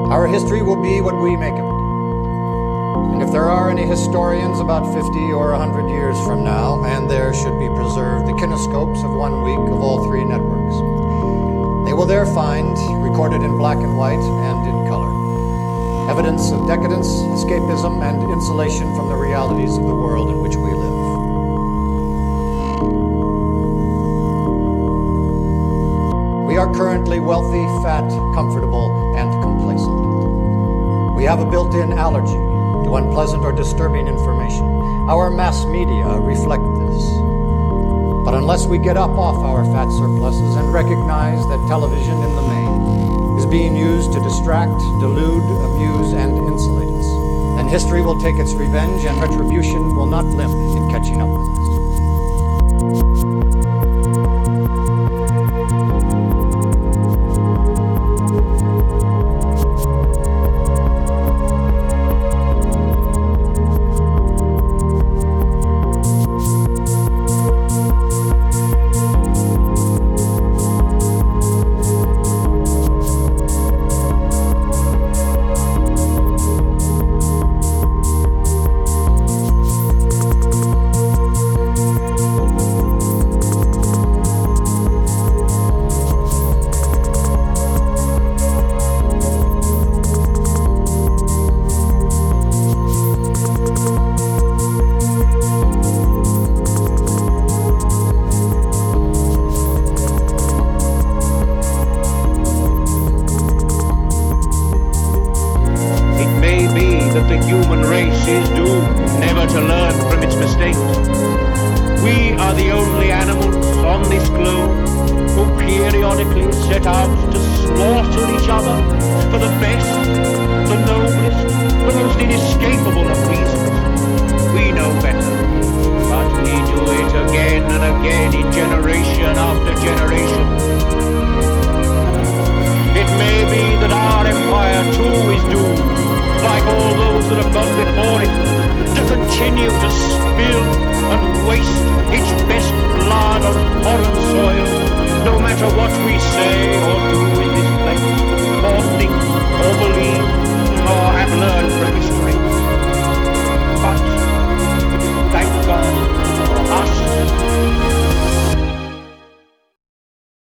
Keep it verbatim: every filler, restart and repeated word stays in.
Our history will be what we make of it. And if there are any historians about fifty or one hundred years from now, and there should be preserved the kinescopes of one week of all three networks, they will there find, recorded in black and white and in color, evidence of decadence, escapism, and insulation from the realities of the world in which we live. We are currently wealthy, fat, comfortable, and complacent. We have a built-in allergy to unpleasant or disturbing information. Our mass media reflect this. But unless we get up off our fat surpluses and recognize that television in the main is being used to distract, delude, amuse, and insulate us, then history will take its revenge and retribution will not limp in catching up with us. What we say or